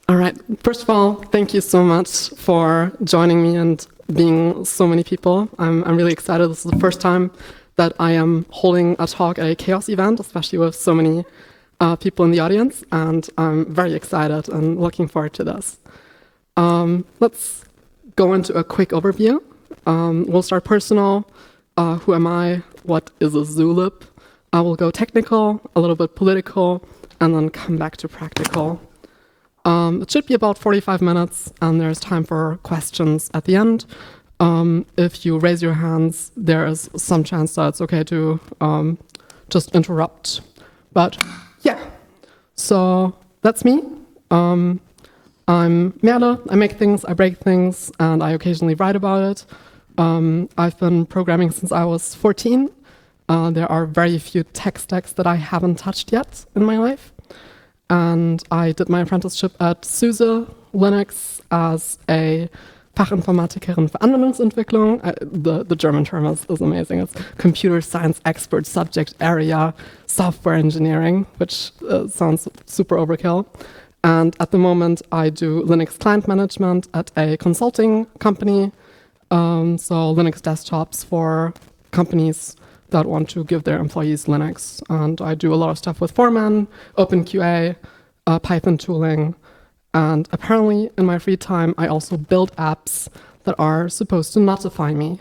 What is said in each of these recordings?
All right. First of all, thank you so much for joining me and being so many people. I'm really excited. This is the first time that I am holding a talk at a Chaos event, especially with so many people in the audience, and I'm very excited and looking forward to this. Let's go into a quick overview. We'll start personal. Who am I? What is a Zulip? We'll go technical, a little bit political, and then come back to practical. It should be about 45 minutes, and there's time for questions at the end. If you raise your hands, there is some chance that it's okay to just interrupt. But yeah, so that's me. I'm Merle. I make things, I break things, and I occasionally write about it. I've been programming since I was 14. There are very few tech stacks that I haven't touched yet in my life. And I did my apprenticeship at SUSE Linux as a Fachinformatikerin für Anwendungsentwicklung. The German term is amazing. It's Computer Science Expert Subject Area Software Engineering, which sounds super overkill. And at the moment, I do Linux client management at a consulting company. So Linux desktops for companies that want to give their employees Linux. And I do a lot of stuff with Foreman, OpenQA, Python tooling. And apparently in my free time, I also build apps that are supposed to notify me.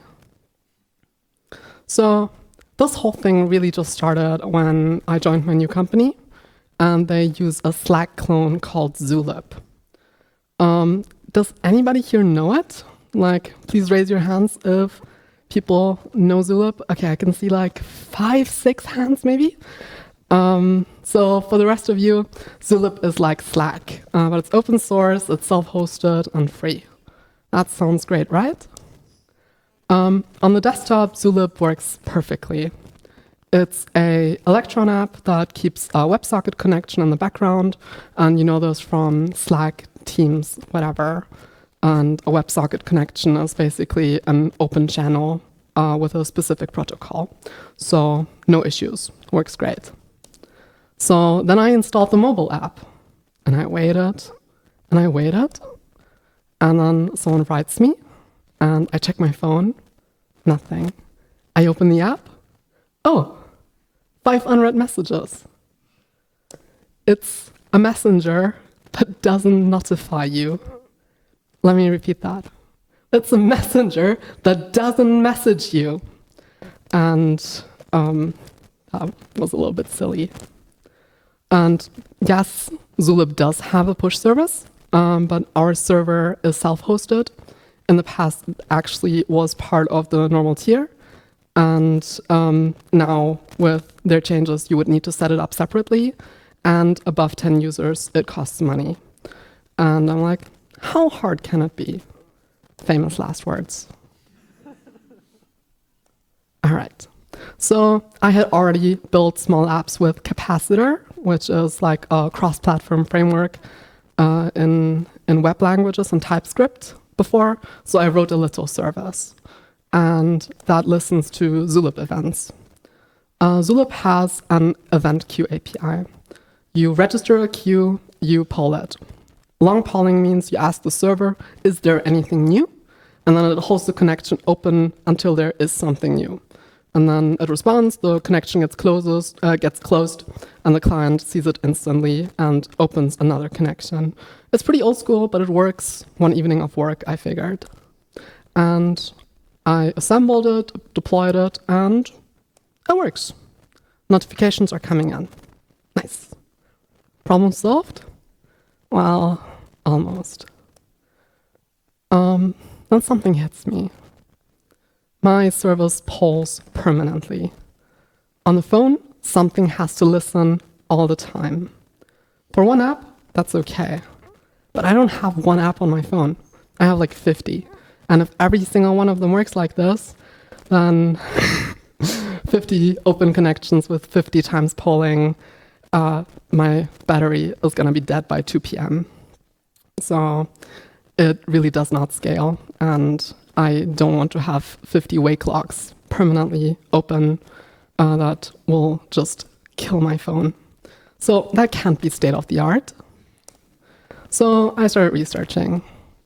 So this whole thing really just started when I joined my new company, and they use a Slack clone called Zulip. Does anybody here know it? Like, please raise your hands if people know Zulip. Okay, I can see like 5, 6 hands maybe. So for the rest of you, Zulip is like Slack, but it's open source, it's self-hosted and free. That sounds great, right? On the desktop, Zulip works perfectly. It's a Electron app that keeps a WebSocket connection in the background, and you know those from Slack, Teams, whatever. And a WebSocket connection is basically an open channel with a specific protocol. So no issues, works great. So then I installed the mobile app, and I waited, and I waited, and then someone writes me, and I check my phone, nothing. I open the app, oh, 5 unread messages. It's a messenger that doesn't notify you. Let me repeat that. It's a messenger that doesn't message you. And that was a little bit silly. And yes, Zulip does have a push service, but our server is self-hosted. In the past, it actually was part of the normal tier. And now, with their changes, you would need to set it up separately. And above 10 users, it costs money. And I'm like, how hard can it be? Famous last words. All right. So I had already built small apps with Capacitor, which is like a cross-platform framework in web languages and TypeScript before. So I wrote a little service, and that listens to Zulip events. Zulip has an event queue API. You register a queue, you poll it. Long polling means you ask the server, is there anything new? And then it holds the connection open until there is something new. And then it responds, the connection gets closed, and the client sees it instantly and opens another connection. It's pretty old school, but it works. One evening of work, I figured. And I assembled it, deployed it, and it works. Notifications are coming in. Nice. Problem solved? Well, almost. Then something hits me. My service polls permanently. On the phone, something has to listen all the time. For one app, that's okay. But I don't have one app on my phone. I have like 50. And if every single one of them works like this, then 50 open connections with 50 times polling, my battery is going to be dead by 2 p.m. So it really does not scale. And I don't want to have 50 wake locks permanently open that will just kill my phone. So that can't be state of the art. So I started researching.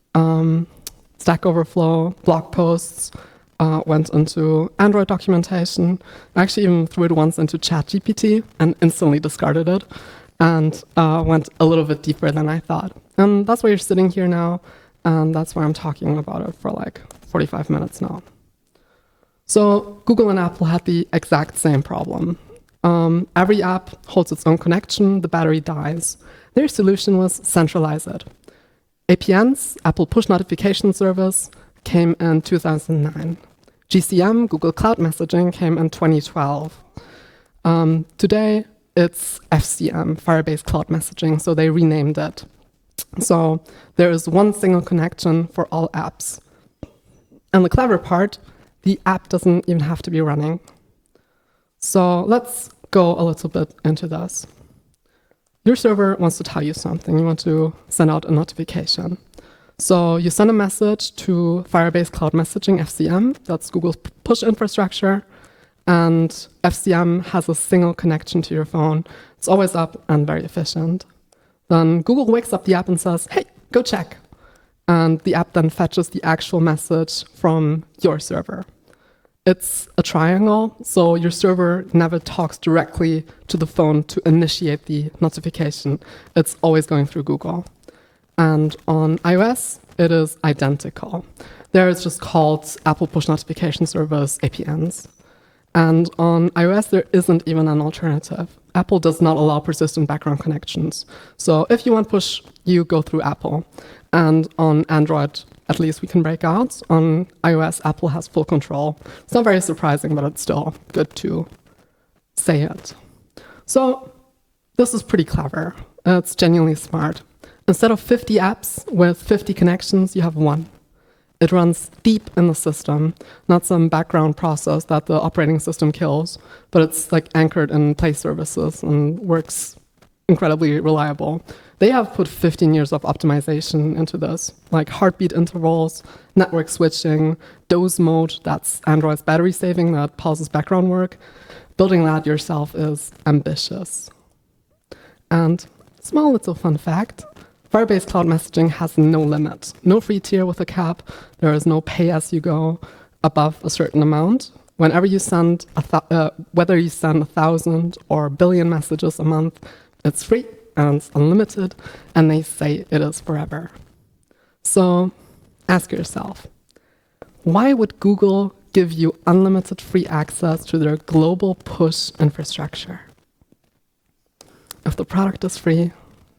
Stack Overflow, blog posts, went into Android documentation. I actually even threw it once into ChatGPT and instantly discarded it, and went a little bit deeper than I thought. And that's why you're sitting here now, and that's why I'm talking about it for like 45 minutes now. So Google and Apple had the exact same problem. Every app holds its own connection, the battery dies. Their solution was centralize it. APNs, Apple Push Notification Service, came in 2009. GCM, Google Cloud Messaging, came in 2012. Today, it's FCM, Firebase Cloud Messaging, so they renamed it. So there is one single connection for all apps. And the clever part, the app doesn't even have to be running. So let's go a little bit into this. Your server wants to tell you something. You want to send out a notification. So you send a message to Firebase Cloud Messaging, FCM. That's Google's push infrastructure. And FCM has a single connection to your phone. It's always up and very efficient. Then Google wakes up the app and says, hey, go check. And the app then fetches the actual message from your server. It's a triangle, so your server never talks directly to the phone to initiate the notification. It's always going through Google. And on iOS, it is identical. There it's just called Apple Push Notification Service, APNs. And on iOS, there isn't even an alternative. Apple does not allow persistent background connections. So if you want push, you go through Apple. And on Android, at least we can break out. On iOS, Apple has full control. It's not very surprising, but it's still good to say it. So this is pretty clever. It's genuinely smart. Instead of 50 apps with 50 connections, you have one. It runs deep in the system, not some background process that the operating system kills, but it's like anchored in Play services and works incredibly reliable. They have put 15 years of optimization into this, like heartbeat intervals, network switching, doze mode, that's Android's battery saving that pauses background work. Building that yourself is ambitious. And small little fun fact, Firebase Cloud Messaging has no limit. No free tier with a cap. There is no pay as you go above a certain amount. Whenever you send, whether you send 1,000 or a billion messages a month, it's free and it's unlimited, and they say it is forever. So ask yourself, why would Google give you unlimited free access to their global push infrastructure? If the product is free,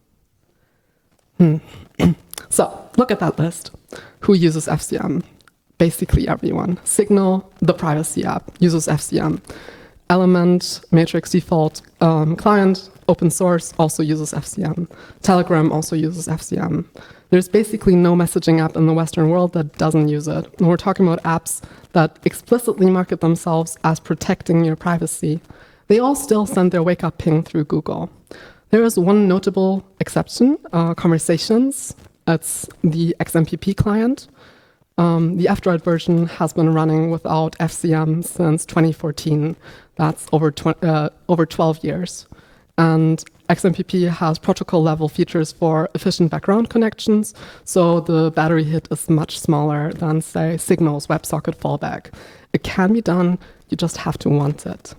So look at that list. Who uses FCM? Basically everyone. Signal, the privacy app, uses FCM. Element, Matrix default client, open source, also uses FCM. Telegram also uses FCM. There's basically no messaging app in the Western world that doesn't use it. And we're talking about apps that explicitly market themselves as protecting your privacy. They all still send their wake-up ping through Google. There is one notable exception, Conversations. It's the XMPP client. The F-Droid version has been running without FCM since 2014. That's over 12 years. And XMPP has protocol-level features for efficient background connections, so the battery hit is much smaller than, say, Signal's WebSocket fallback. It can be done, you just have to want it.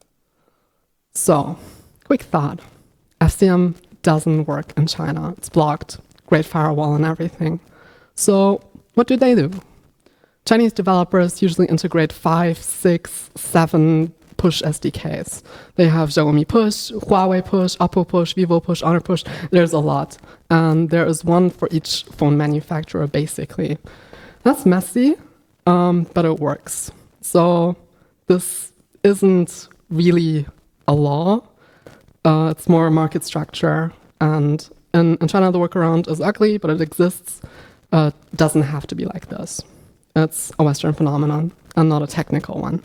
So, quick thought. FCM doesn't work in China. It's blocked. Great firewall and everything. So what do? Chinese developers usually integrate 5, 6, 7 push SDKs. They have Xiaomi Push, Huawei Push, Oppo Push, Vivo Push, Honor Push. There's a lot. And there is one for each phone manufacturer, basically. That's messy, but it works. So this isn't really a law. It's more market structure, and in China the workaround is ugly, but it exists. Doesn't have to be like this. It's a Western phenomenon and not a technical one.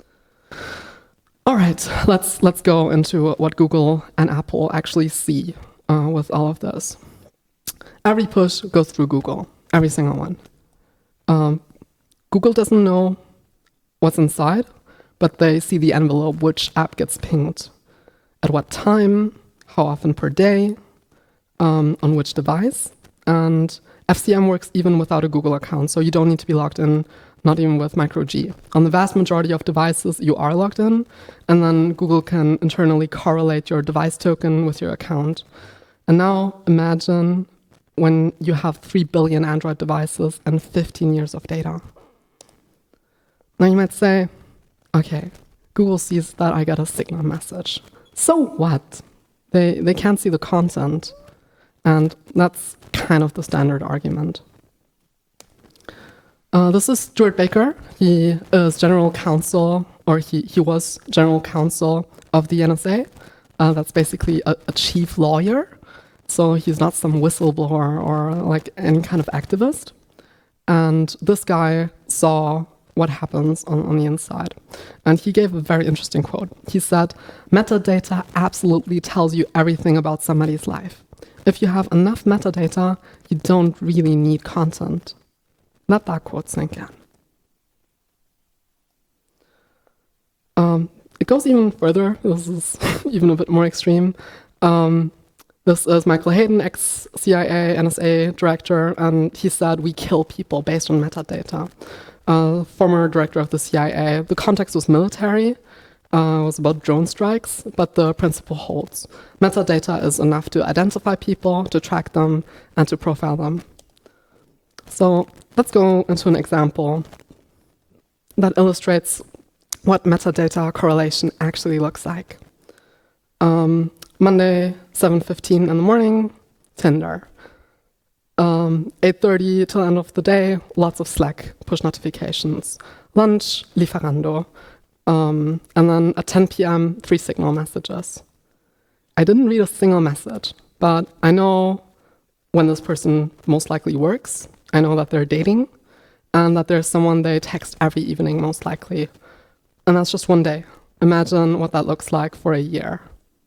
All right, let's go into what Google and Apple actually see with all of this. Every push goes through Google, every single one. Google doesn't know what's inside, but they see the envelope, which app gets pinged. At what time, how often per day, on which device, And FCM works even without a Google account, so you don't need to be logged in, not even with MicroG. On the vast majority of devices, you are logged in, and then Google can internally correlate your device token with your account. And now imagine when you have 3 billion Android devices and 15 years of data. Now you might say, okay, Google sees that I get a Signal message. So what? They can't see the content. And that's kind of the standard argument. This is Stuart Baker. He is general counsel, or he was general counsel of the NSA. That's basically a chief lawyer. So he's not some whistleblower or like any kind of activist. And this guy saw what happens on the inside. And he gave a very interesting quote. He said, "Metadata absolutely tells you everything about somebody's life. If you have enough metadata, you don't really need content." Let that quote sink in. It goes even further. This is even a bit more extreme. This is Michael Hayden, ex-CIA, NSA director, and he said, "We kill people based on metadata." Former director of the CIA. The context was military. It was about drone strikes, but the principle holds. Metadata is enough to identify people, to track them, and to profile them. So let's go into an example that illustrates what metadata correlation actually looks like. Monday, 7:15 in the morning, Tinder. 8:30 till end of the day, lots of Slack, push notifications. Lunch, Lieferando. And then at 10 p.m., 3 Signal messages. I didn't read a single message, but I know when this person most likely works. I know that they're dating, and that there's someone they text every evening, most likely. And that's just one day. Imagine what that looks like for a year.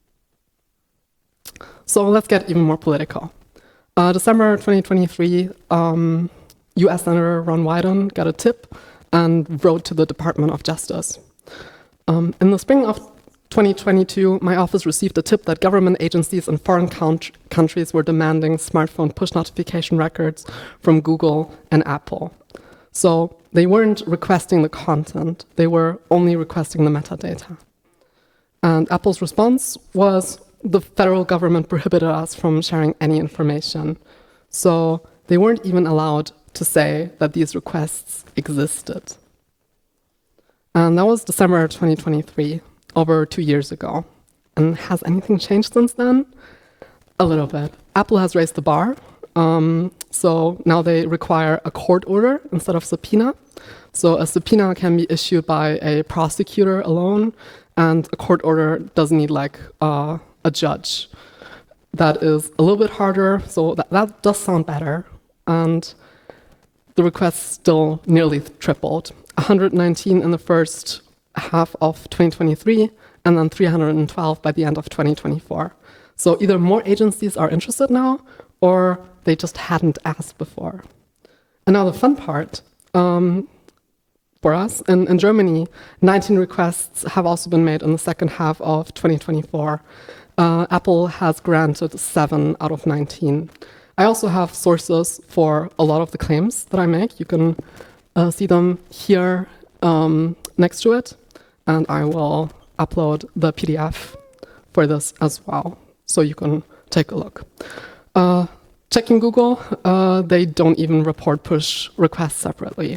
So let's get even more political. December 2023, US Senator Ron Wyden got a tip and wrote to the Department of Justice. In the spring of 2022, my office received a tip that government agencies in foreign countries were demanding smartphone push notification records from Google and Apple. So they weren't requesting the content, they were only requesting the metadata. And Apple's response was, the federal government prohibited us from sharing any information. So they weren't even allowed to say that these requests existed. And that was December 2023, over 2 years ago. And has anything changed since then? A little bit. Apple has raised the bar. So now they require a court order instead of subpoena. So a subpoena can be issued by a prosecutor alone, and a court order doesn't need like a judge. That is a little bit harder, so that does sound better. And the requests still nearly tripled. 119 in the first half of 2023, and then 312 by the end of 2024. So either more agencies are interested now, or they just hadn't asked before. And now the fun part, for us, in Germany, 19 requests have also been made in the second half of 2024. Apple has granted 7 out of 19. I also have sources for a lot of the claims that I make. You can see them here next to it, and I will upload the PDF for this as well, so you can take a look. Checking Google, they don't even report push requests separately.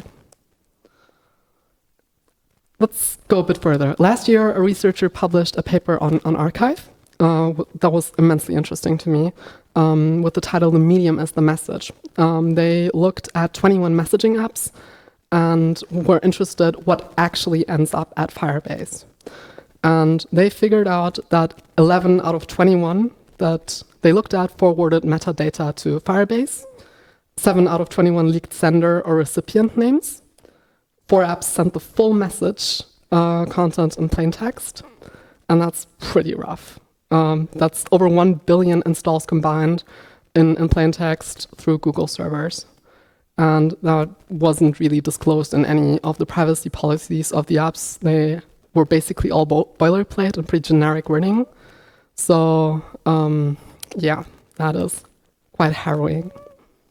Let's go a bit further. Last year, a researcher published a paper on Archive that was immensely interesting to me, with the title "The Medium as the Message." They looked at 21 messaging apps and were interested what actually ends up at Firebase. And they figured out that 11 out of 21 that they looked at forwarded metadata to Firebase. 7 out of 21 leaked sender or recipient names. 4 apps sent the full message content in plain text, and that's pretty rough. That's over 1 billion installs combined in plain text through Google servers. And that wasn't really disclosed in any of the privacy policies of the apps. They were basically all boilerplate and pretty generic wording. So yeah, that is quite harrowing.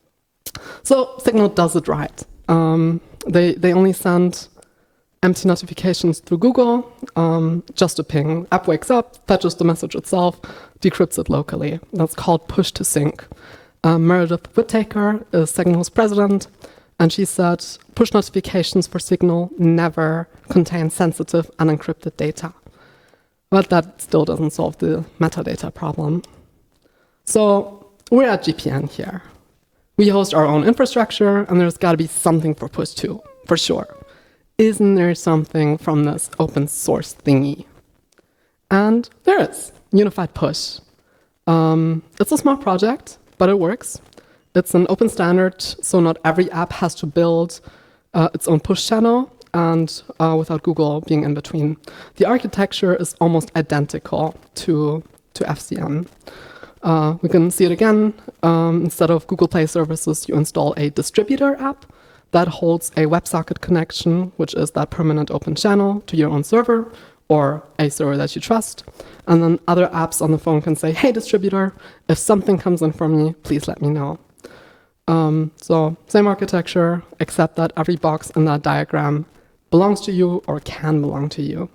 So Signal does it right. They only send empty notifications through Google, just a ping. App wakes up, fetches the message itself, decrypts it locally. That's called push to sync. Meredith Whittaker is Signal's president, and she said push notifications for Signal never contain sensitive, unencrypted data. But that still doesn't solve the metadata problem. So we're at GPN here. We host our own infrastructure, and there's got to be something for push to, for sure. Isn't there something from this open source thingy? And there is, Unified Push. It's a small project, but it works. It's an open standard, so not every app has to build its own push channel, and without Google being in between. The architecture is almost identical to FCM. We can see it again. Instead of Google Play services, you install a distributor app that holds a WebSocket connection, which is that permanent open channel to your own server or a server that you trust. And then other apps on the phone can say, hey, distributor, if something comes in from me, please let me know. So same architecture, except that every box in that diagram belongs to you or can belong to you.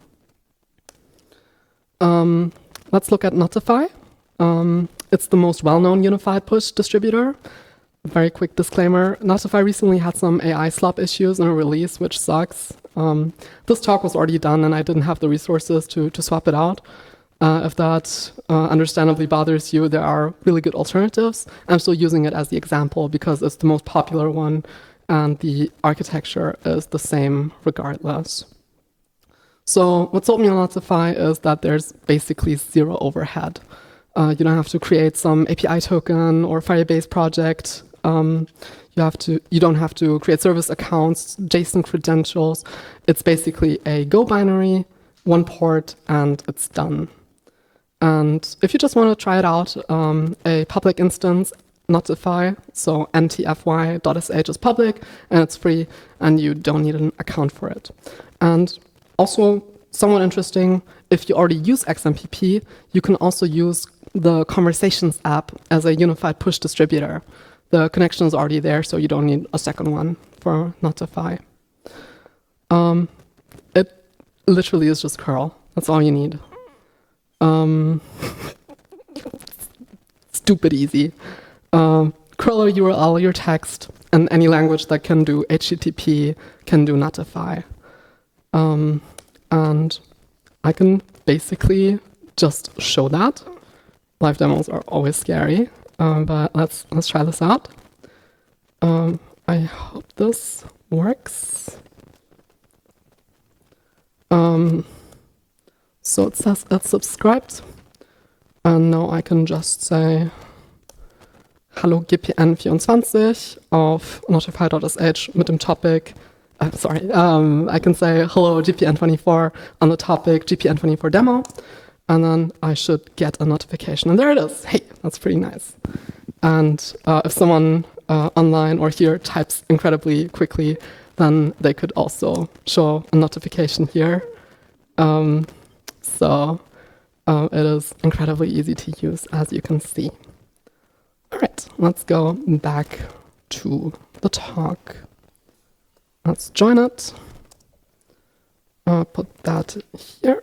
Let's look at Notify. It's the most well-known unified push distributor. Very quick disclaimer, Notify recently had some AI slop issues in a release, which sucks. This talk was already done and I didn't have the resources to swap it out. If that understandably bothers you, there are really good alternatives. I'm still using it as the example because it's the most popular one and the architecture is the same regardless. So what sold me on Notify is that there's basically zero overhead. You don't have to create some API token or Firebase project. You don't have to create service accounts, JSON credentials. It's basically a Go binary, one port, and it's done. And if you just want to try it out, a public instance, Notify, so ntfy.sh is public, and it's free, and you don't need an account for it. And also, somewhat interesting, if you already use XMPP, you can also use the Conversations app as a unified push distributor. The connection is already there, so you don't need a second one for Notify. It literally is just curl. That's all you need. Stupid easy. Curl a URL, your text, and any language that can do HTTP can do Notify. And I can basically just show that. Live demos are always scary, but let's try this out. I hope this works. So it says it's subscribed, and now I can just say Hallo GPN24 auf notify.sh mit dem Topic. I can say hello GPN24 on the topic GPN24 demo, and then I should get a notification. And there it is. Hey, that's pretty nice. And if someone online or here types incredibly quickly, then they could also show a notification here. So it is incredibly easy to use, as you can see. All right, let's go back to the talk. Let's join it. Put that here.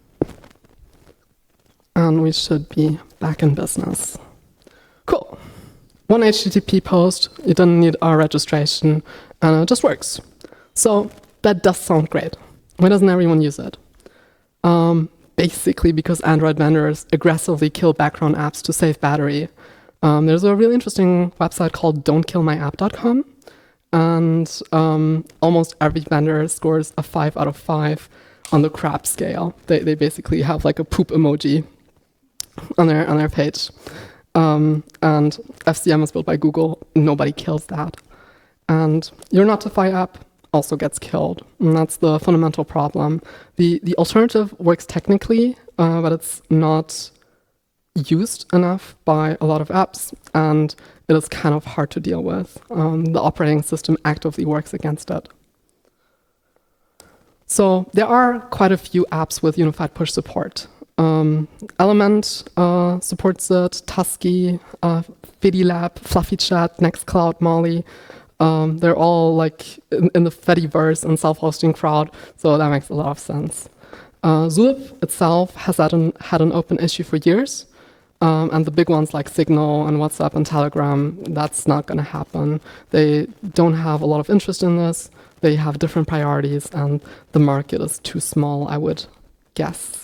And we should be back in business. Cool. One HTTP post, you don't need our registration, and it just works. So that does sound great. Why doesn't everyone use it? Basically because Android vendors aggressively kill background apps to save battery. There's a really interesting website called don'tkillmyapp.com, and almost every vendor scores a 5 out of 5 on the crap scale. They basically have like a poop emoji on their page. And FCM is built by Google. Nobody kills that. And your Notify app also gets killed. And that's the fundamental problem. The alternative works technically, but it's not used enough by a lot of apps, and it is kind of hard to deal with. The operating system actively works against it. So there are quite a few apps with unified push support. Element supports it, Tusky, Fidilab, FluffyChat, Nextcloud, Molly. They're all like in the Fediverse and self-hosting crowd, so that makes a lot of sense. Zulip itself has had an open issue for years, and the big ones like Signal and WhatsApp and Telegram, that's not going to happen. They don't have a lot of interest in this. They have different priorities, and the market is too small, I would guess.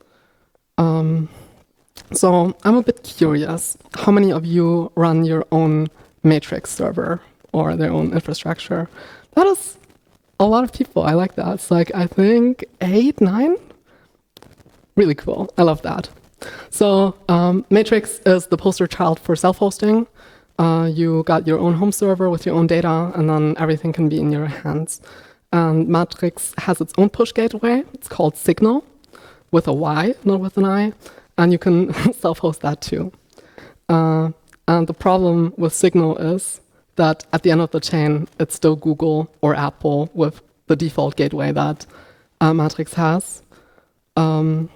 So I'm a bit curious. How many of you run your own Matrix server or their own infrastructure? That is a lot of people. I like that. It's like, I think 8, 9? Really cool. I love that. So Matrix is the poster child for self-hosting. You got your own home server with your own data, and then everything can be in your hands. And Matrix has its own push gateway. It's called Signal, with a Y, not with an I. And you can self-host that too. And the problem with Signal is that at the end of the chain, it's still Google or Apple with the default gateway that Matrix has. Or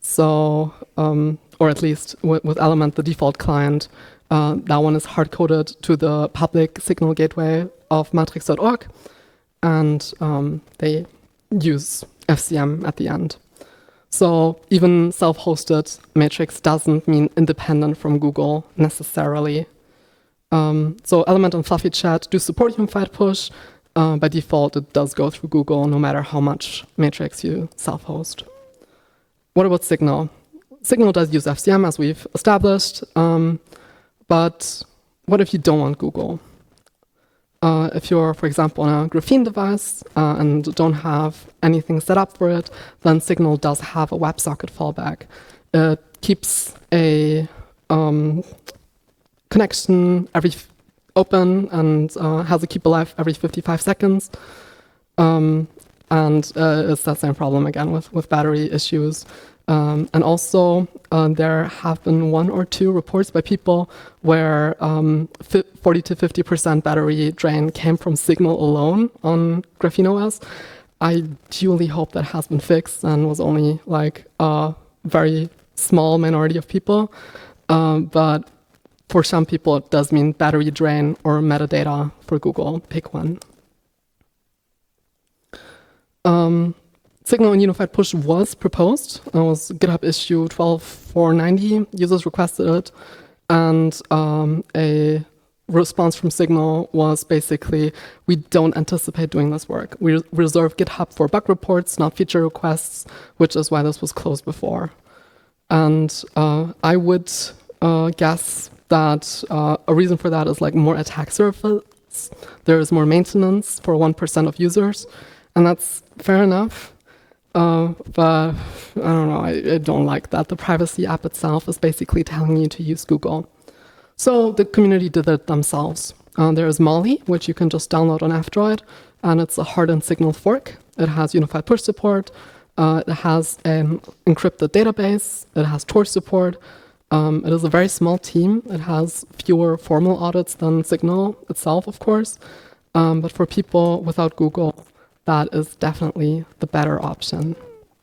at least with Element, the default client, that one is hard-coded to the public Signal gateway of matrix.org, and they use FCM at the end. So even self-hosted Matrix doesn't mean independent from Google necessarily. So Element and FluffyChat do support unified push. By default, it does go through Google no matter how much Matrix you self-host. What about Signal? Signal does use FCM, as we've established, but what if you don't want Google? If you're, for example, on a Graphene device and don't have anything set up for it, then Signal does have a WebSocket fallback. It keeps a connection open and has a keep alive every 55 seconds. And it's that same problem again with battery issues. And also, there have been 1 or 2 reports by people where 40 to 50% battery drain came from Signal alone on Graphene OS. I duly hope that has been fixed and was only like a very small minority of people. But for some people, it does mean battery drain or metadata for Google. Pick one. Signal and Unified Push was proposed. It was GitHub issue 12.490. Users requested it. And a response from Signal was basically, we don't anticipate doing this work. We reserve GitHub for bug reports, not feature requests, which is why this was closed before. And I would guess that a reason for that is like more attack surface. There is more maintenance for 1% of users. And that's fair enough. But I don't know, I don't like that. The privacy app itself is basically telling you to use Google. So the community did it themselves. There is Molly, which you can just download on F-Droid, and it's a hardened Signal fork. It has unified push support. It has an encrypted database. It has Torch support. It is a very small team. It has fewer formal audits than Signal itself, of course. But for people without Google, that is definitely the better option.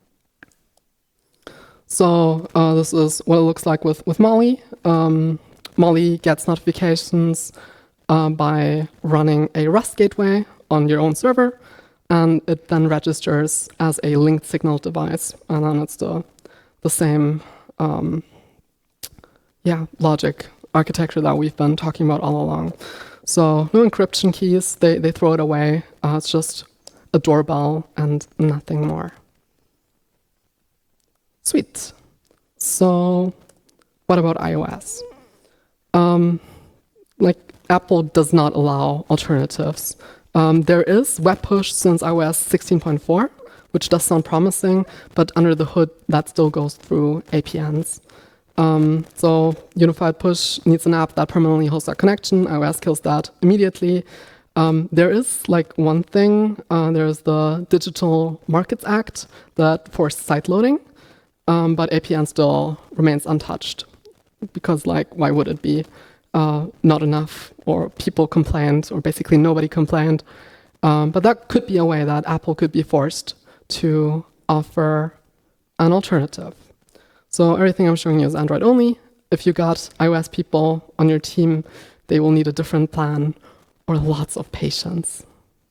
So this is what it looks like with Molly. Molly gets notifications by running a Rust gateway on your own server, and it then registers as a linked Signal device. And then it's the same logic architecture that we've been talking about all along. So no encryption keys, they throw it away. It's just a doorbell and nothing more. Sweet. So what about iOS? Apple does not allow alternatives. There is web push since iOS 16.4, which does sound promising, but under the hood, that still goes through APNs. So Unified Push needs an app that permanently hosts that connection. iOS kills that immediately. There is one thing. There's the Digital Markets Act that forced site loading, but APN still remains untouched because why would it be? Not enough, or people complained, or basically nobody complained. But that could be a way that Apple could be forced to offer an alternative. So everything I'm showing you is Android only. If you got iOS people on your team, they will need a different plan or lots of patience.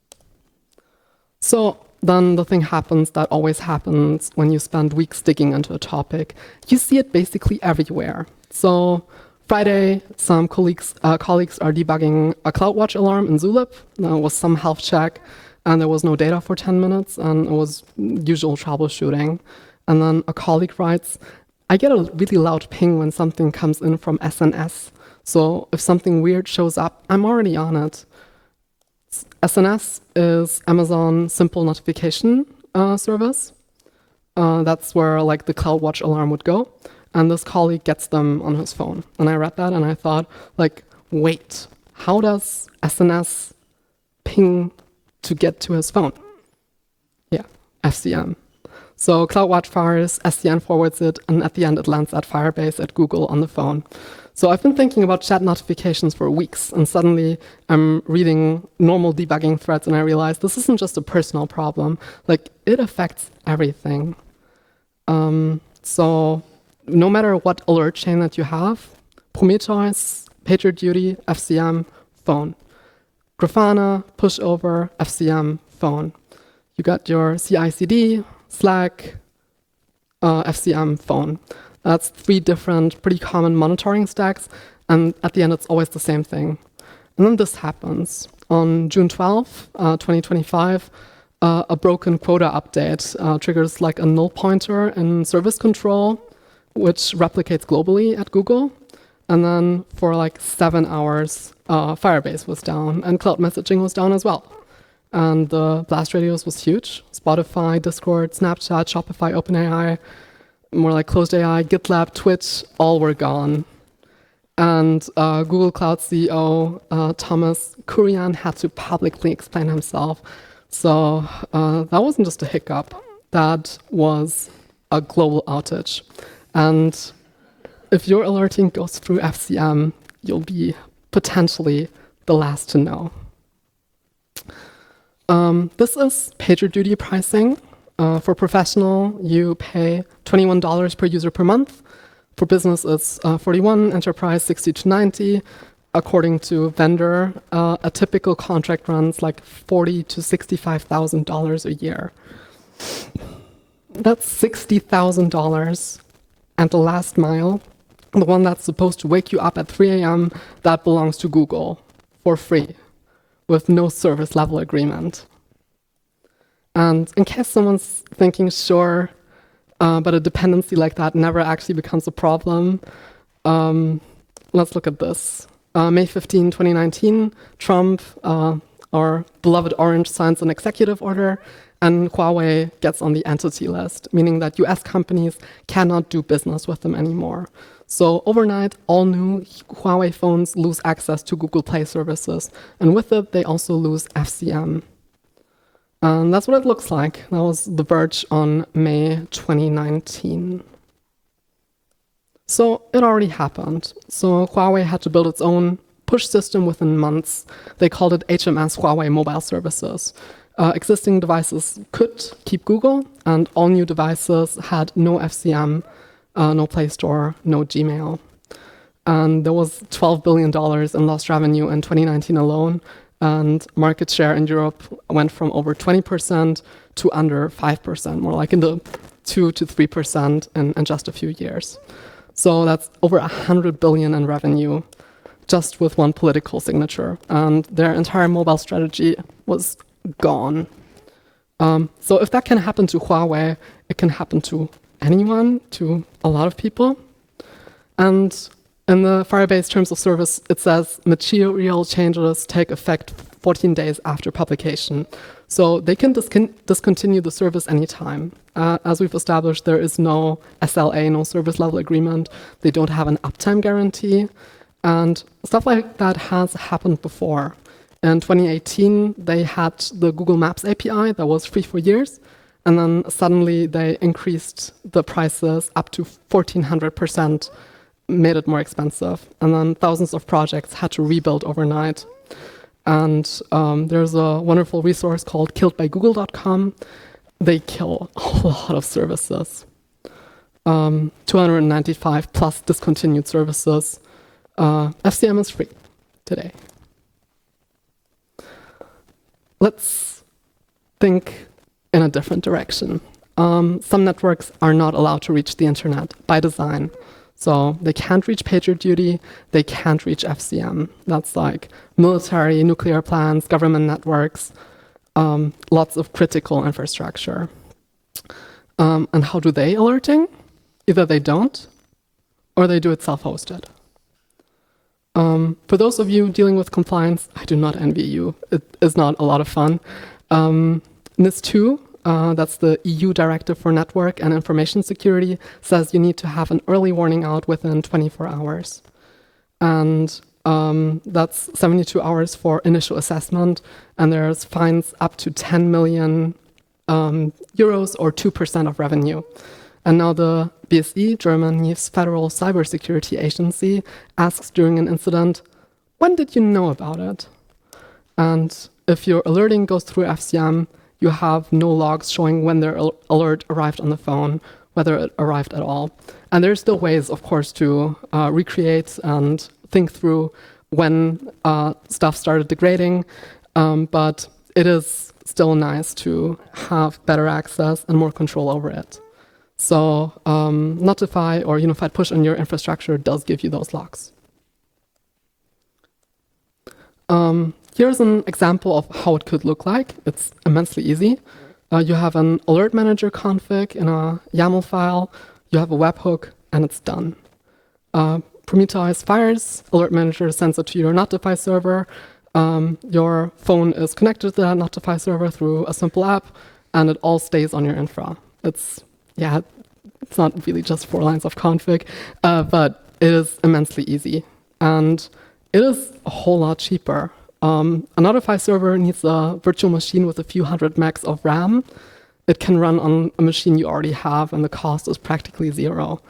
So then the thing happens that always happens when you spend weeks digging into a topic. You see it basically everywhere. So Friday, some colleagues are debugging a CloudWatch alarm in Zulip. There was some health check, and there was no data for 10 minutes, and it was usual troubleshooting. And then a colleague writes, I get a really loud ping when something comes in from SNS. So if something weird shows up, I'm already on it. SNS is Amazon Simple Notification Service. That's where like the CloudWatch alarm would go. And this colleague gets them on his phone. And I read that and I thought, like, wait, how does SNS ping to get to his phone? Yeah, FCM. So CloudWatch fires, SDN forwards it, and at the end it lands at Firebase at Google on the phone. So I've been thinking about chat notifications for weeks, and suddenly I'm reading normal debugging threads and I realize this isn't just a personal problem, like it affects everything. So no matter what alert chain that you have, Prometheus, PagerDuty, FCM, phone. Grafana, pushover, FCM, phone. You got your CI/CD, Slack, FCM, phone. That's 3 different, pretty common monitoring stacks, and at the end it's always the same thing. And then this happens. On June 12, 2025, a broken quota update triggers like a null pointer in service control, which replicates globally at Google. And then for like 7 hours, Firebase was down, and cloud messaging was down as well. And the blast radius was huge. Spotify, Discord, Snapchat, Shopify, OpenAI, more like Closed AI, GitLab, Twitch, all were gone. And Google Cloud CEO Thomas Kurian had to publicly explain himself. So that wasn't just a hiccup, that was a global outage. And if your alerting goes through FCM, you'll be potentially the last to know. This is PagerDuty pricing. For professional, you pay $21 per user per month. For business, it's $41, enterprise $60 to $90. According to vendor, a typical contract runs like $40,000 to $65,000 a year. That's $60,000. And the last mile, the one that's supposed to wake you up at 3 a.m., that belongs to Google for free, with no service level agreement. And in case someone's thinking, sure, but a dependency like that never actually becomes a problem, let's look at this. May 15, 2019, Trump, our beloved Orange, signs an executive order, and Huawei gets on the entity list, meaning that US companies cannot do business with them anymore. So overnight, all new Huawei phones lose access to Google Play services, and with it, they also lose FCM. And that's what it looks like. That was The Verge on May 2019. So it already happened. So Huawei had to build its own push system within months. They called it HMS Huawei Mobile Services. Existing devices could keep Google, and all new devices had no FCM, no Play Store, no Gmail. And there was $12 billion in lost revenue in 2019 alone, and market share in Europe went from over 20% to under 5%, more like in the 2 to 3% in just a few years. So that's over 100 billion in revenue just with one political signature. And their entire mobile strategy was gone. So if that can happen to Huawei, it can happen to anyone, to a lot of people. And in the Firebase terms of service, it says material changes take effect 14 days after publication. So they can discontinue the service anytime. As we've established, there is no SLA, no service level agreement. They don't have an uptime guarantee. And stuff like that has happened before. In 2018, they had the Google Maps API that was free for years. And then suddenly they increased the prices up to 1,400%, made it more expensive. And then thousands of projects had to rebuild overnight. And there's a wonderful resource called killedbygoogle.com. They kill a lot of services. 295 plus discontinued services. FCM is free today. Let's think in a different direction. Some networks are not allowed to reach the internet by design. So they can't reach PagerDuty, they can't reach FCM. That's like military, nuclear plants, government networks, lots of critical infrastructure. And how do they alerting? Either they don't, or they do it self-hosted. For those of you dealing with compliance, I do not envy you. It is not a lot of fun. NIS2, that's the EU Directive for Network and Information Security, says you need to have an early warning out within 24 hours. And that's 72 hours for initial assessment, and there's fines up to 10 million euros or 2% of revenue. And now the BSI, Germany's Federal Cybersecurity Agency, asks during an incident, when did you know about it? And if your alerting goes through FCM, you have no logs showing when their alert arrived on the phone, whether it arrived at all. And there's still ways, of course, to recreate and think through when stuff started degrading, but it is still nice to have better access and more control over it. So Notify or Unified Push on your infrastructure does give you those logs. Here's an example of how it could look like. It's immensely easy. You have an alert manager config in a YAML file, you have a webhook, and it's done. Prometheus fires, alert manager sends it to your Notify server. Your phone is connected to that Notify server through a simple app, and it all stays on your infra. It's not really just 4 lines of config, but it is immensely easy. And it is a whole lot cheaper. A Notify server needs a virtual machine with a few hundred megs of RAM. It can run on a machine you already have, and the cost is practically zero.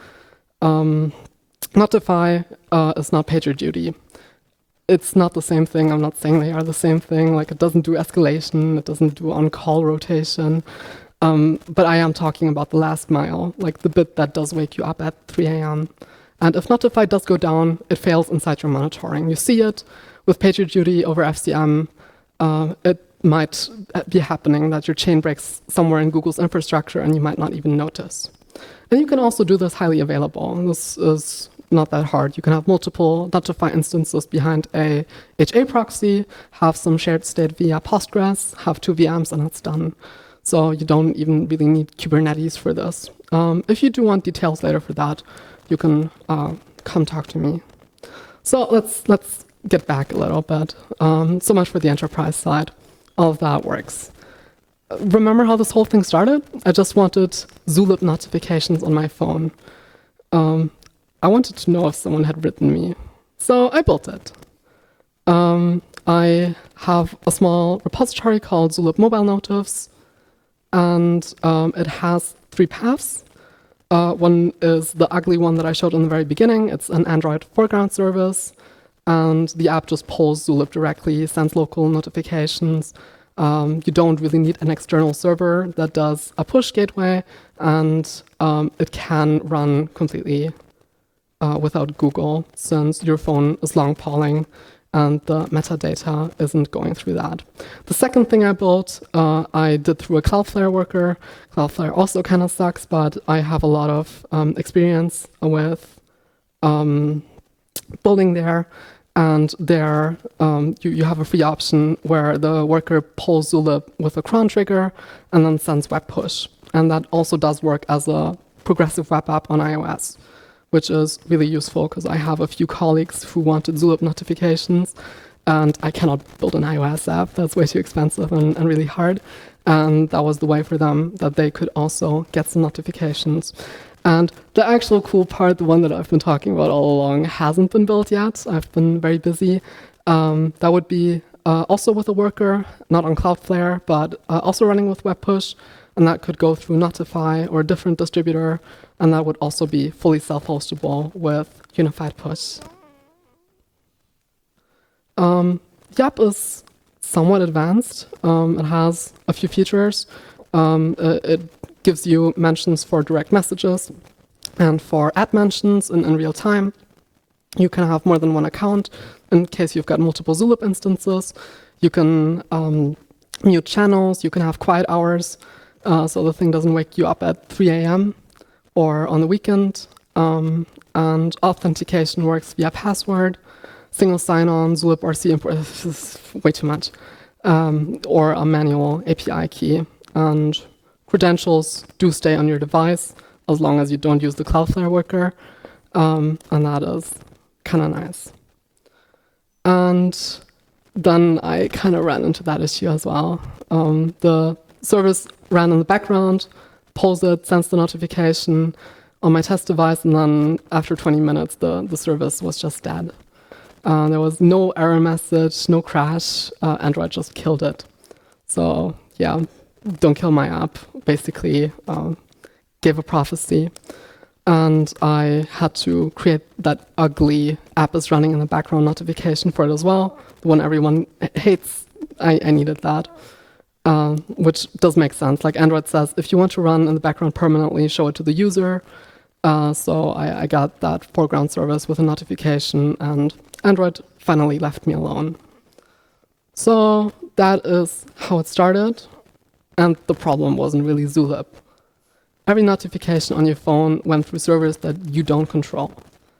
Notify is not PagerDuty. It's not the same thing. I'm not saying they are the same thing. Like, it doesn't do escalation. It doesn't do on-call rotation. But I am talking about the last mile, like the bit that does wake you up at 3 a.m. And if Notify does go down, it fails inside your monitoring. You see it with PagerDuty over FCM. It might be happening that your chain breaks somewhere in Google's infrastructure and you might not even notice. And you can also do this highly available. This is not that hard. You can have multiple Notify instances behind a HA proxy, have some shared state via Postgres, have 2 VMs, and it's done. So you don't even really need Kubernetes for this. If you do want details later for that, you can come talk to me. So let's get back a little bit. So much for the enterprise side. All of that works. Remember how this whole thing started? I just wanted Zulip notifications on my phone. I wanted to know if someone had written me. So I built it. I have a small repository called Zulip Mobile Notifs, and it has 3 paths. One is the ugly one that I showed in the very beginning. It's an Android foreground service, and the app just polls Zulip directly, sends local notifications. You don't really need an external server that does a push gateway, and it can run completely without Google, since your phone is long polling and the metadata isn't going through that. The second thing I built, I did through a Cloudflare worker. Cloudflare also kind of sucks, but I have a lot of experience with building there. And there, you have a free option where the worker pulls Zulip with a cron trigger and then sends web push. And that also does work as a progressive web app on iOS, which is really useful because I have a few colleagues who wanted Zulip notifications, and I cannot build an iOS app. That's way too expensive and really hard. And that was the way for them that they could also get some notifications. And the actual cool part, the one that I've been talking about all along, hasn't been built yet. I've been very busy. That would be also with a worker, not on Cloudflare, but also running with web push. And that could go through Notify or a different distributor. And that would also be fully self-hostable with Unified Push. YAP is somewhat advanced. It has a few features. It gives you mentions for direct messages. And for ad mentions in real time, you can have more than one account in case you've got multiple Zulip instances. You can mute channels, you can have quiet hours, so the thing doesn't wake you up at 3 a.m. or on the weekend. And authentication works via password, single sign-on, Zulip RC import, this is way too much, or a manual API key. And credentials do stay on your device as long as you don't use the Cloudflare worker, and that is kind of nice. And then I kind of ran into that issue as well. The service ran in the background, pulls it, sends the notification on my test device, and then after 20 minutes, the service was just dead. There was no error message, no crash. Android just killed it. So yeah, don't kill my app, basically gave a prophecy. And I had to create that ugly app is running in the background notification for it as well. The one everyone hates, I needed that, which does make sense. Like Android says, if you want to run in the background permanently, show it to the user. So I got that foreground service with a notification, and Android finally left me alone. So that is how it started. And the problem wasn't really Zulip. Every notification on your phone went through servers that you don't control.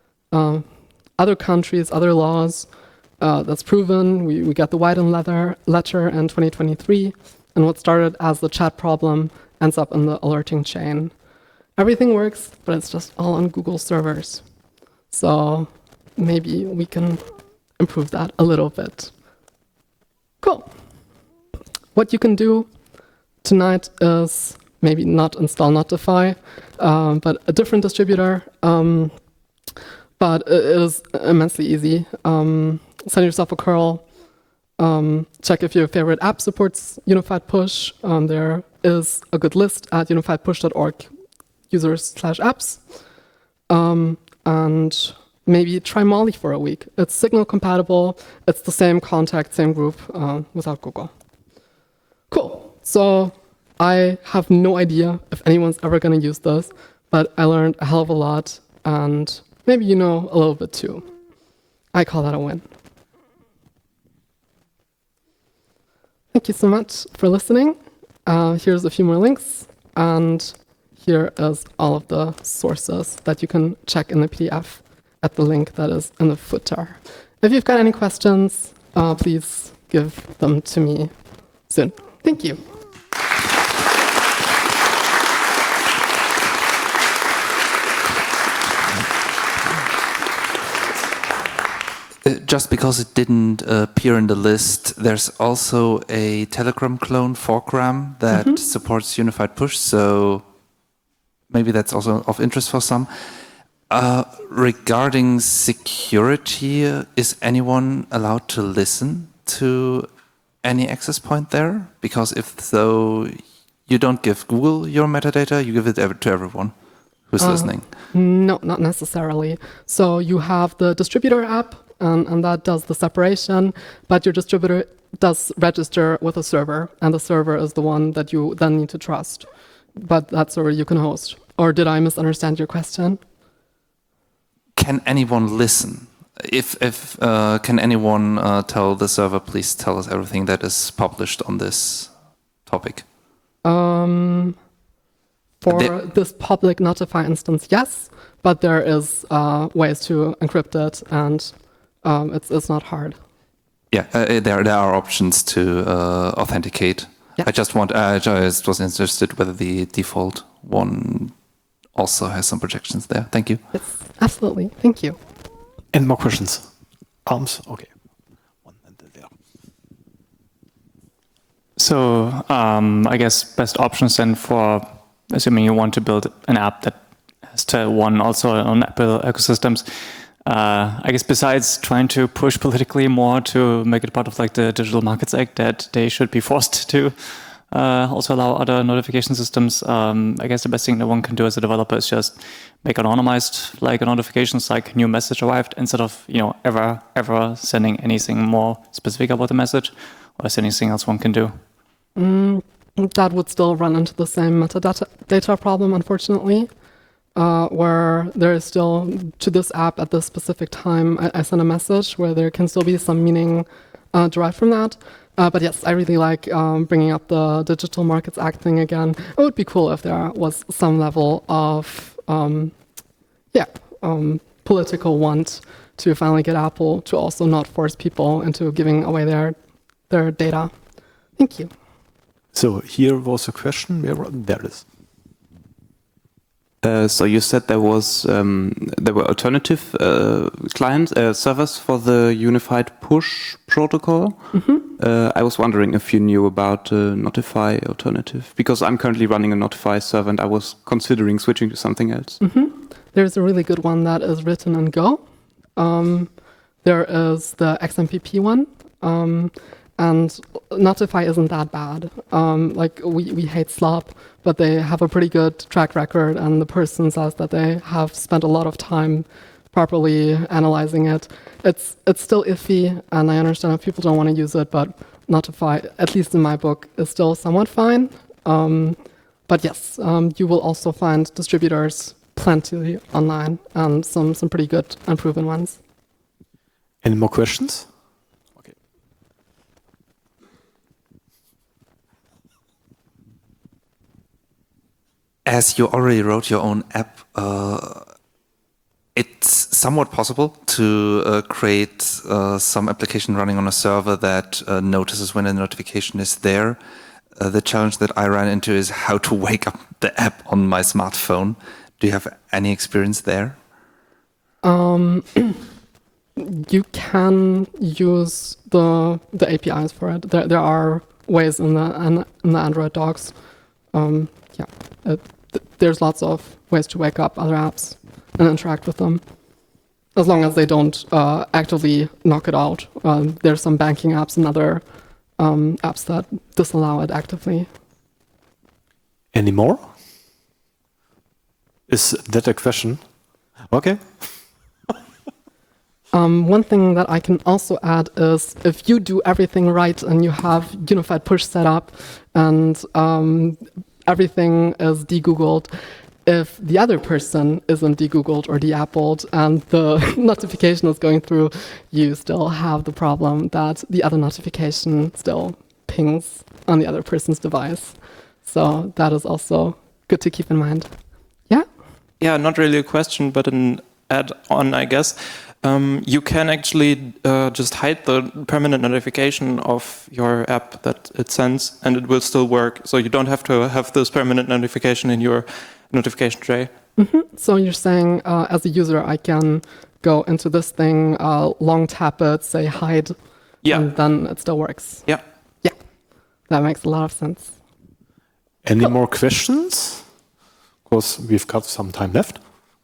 Other countries, other laws, that's proven. We got the Wyden letter in 2023, and what started as the chat problem ends up in the alerting chain. Everything works, but it's just all on Google servers. So maybe we can improve that a little bit. Cool. What you can do tonight is maybe not install Notify, but a different distributor. But it is immensely easy. Send yourself a curl. Check if your favorite app supports Unified Push. There is a good list at unifiedpush.org users/apps. And maybe try Molly for a week. It's Signal compatible. It's the same contact, same group without Google. Cool. So I have no idea if anyone's ever going to use this, but I learned a hell of a lot, and maybe you know a little bit too. I call that a win. Thank you so much for listening. Here's a few more links, and here is all of the sources that you can check in the PDF at the link that is in the footer. If you've got any questions, please give them to me soon. Thank you. Just because it didn't appear in the list, there's also a Telegram clone, Forkgram, that supports Unified Push, so maybe that's also of interest for some. Regarding security, is anyone allowed to listen to any access point there? Because if so, you don't give Google your metadata, you give it to everyone who's listening. No, not necessarily. So you have the distributor app, and that does the separation, but your distributor does register with a server, and the server is the one that you then need to trust. But that server you can host. Or did I misunderstand your question? Can anyone listen? If can anyone tell the server, please tell us everything that is published on this topic? For this public Notify instance, yes, but there is ways to encrypt it, and it's not hard. Yeah, there are options to authenticate. Yeah. I just was interested whether the default one also has some projections there. Thank you. Yes, absolutely. Thank you. And more questions? Arms? Okay. One and there. So I guess best options then for, assuming you want to build an app that has to one also on Apple ecosystems, I guess besides trying to push politically more to make it part of like the Digital Markets Act that they should be forced to also allow other notification systems, I guess the best thing that one can do as a developer is just make anonymized like notifications like new message arrived instead of ever sending anything more specific about the message, or is there anything else one can do? That would still run into the same metadata problem, unfortunately. where there is still, to this app at this specific time, I send a message where there can still be some meaning derived from that. But yes, I really like bringing up the Digital Markets Act thing again. It would be cool if there was some level of, political want to finally get Apple to also not force people into giving away their data. Thank you. So here was a question. There it is. So you said there were alternative client servers for the unified push protocol. I was wondering if you knew about Notify alternative, because I'm currently running a Notify server and I was considering switching to something else. There's a really good one that is written in Go. There is the XMPP one. And Notify isn't that bad. We hate Slop, but they have a pretty good track record, and the person says that they have spent a lot of time properly analyzing it. It's still iffy, and I understand if people don't want to use it, but Notify, at least in my book, is still somewhat fine. But yes, you will also find distributors plenty online, and some pretty good and proven ones. Any more questions? As you already wrote your own app, it's somewhat possible to create some application running on a server that notices when a notification is there. The challenge that I ran into is how to wake up the app on my smartphone. Do you have any experience there? You can use the APIs for it. There are ways in the Android docs. There's lots of ways to wake up other apps and interact with them, as long as they don't actively knock it out. There's some banking apps and other apps that disallow it actively. Any more? Is that a question? Okay. One thing that I can also add is if you do everything right and you have unified push set up and everything is de-Googled, if the other person isn't de-Googled or de-Appled and the notification is going through, you still have the problem that the other notification still pings on the other person's device. So that is also good to keep in mind. Yeah? Yeah, not really a question, but an add-on, I guess. You can actually just hide the permanent notification of your app that it sends, and it will still work. So you don't have to have this permanent notification in your notification tray. So you're saying, as a user, I can go into this thing, long tap it, say hide, and then it still works. Yeah. Yeah, that makes a lot of sense. Any more questions? Because we've got some time left.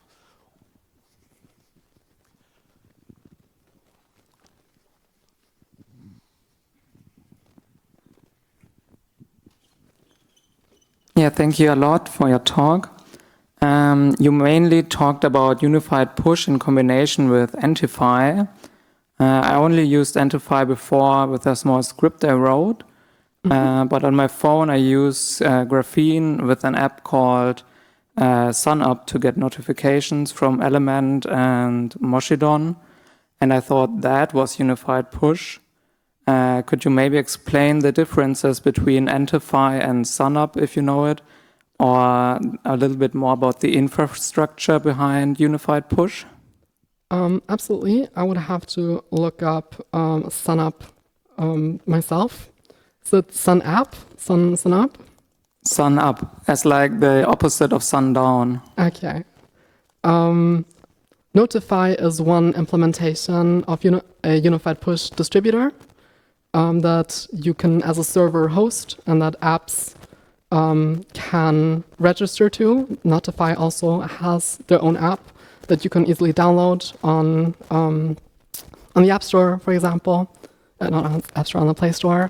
Yeah, thank you a lot for your talk. You mainly talked about unified push in combination with Entify. I only used Entify before with a small script I wrote, but on my phone I use Graphene with an app called SunUp to get notifications from Element and Moshidon, and I thought that was unified push. Could you maybe explain the differences between Entify and SunUp, if you know it, or a little bit more about the infrastructure behind unified push? Absolutely. I would have to look up SunUp myself. Is it SunApp? SunUp? SunUp, as like the opposite of sundown. Okay. Notify is one implementation of a unified push distributor that you can, as a server, host, and that apps can register to. Notify also has their own app that you can easily download on the App Store, for example. Not on the App Store, on the Play Store.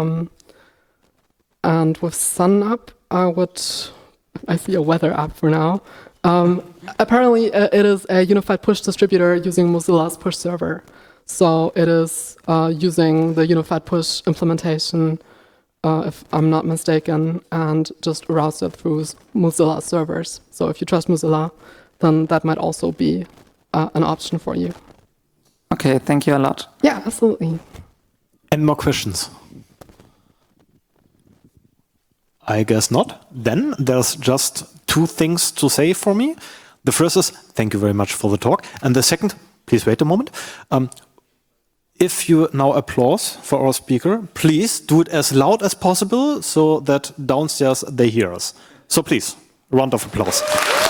And with SunUp, I see a weather app for now. Apparently, it is a unified push distributor using Mozilla's push server. So it is using the unified push implementation if I'm not mistaken, and just routes it through Mozilla servers. So if you trust Mozilla, then that might also be an option for you. Okay, thank you a lot. Yeah, absolutely. Any more questions? I guess not. Then there's just two things to say for me. The first is, thank you very much for the talk. And the second, please wait a moment. If you now applause for our speaker, please do it as loud as possible so that downstairs they hear us. So please, a round of applause.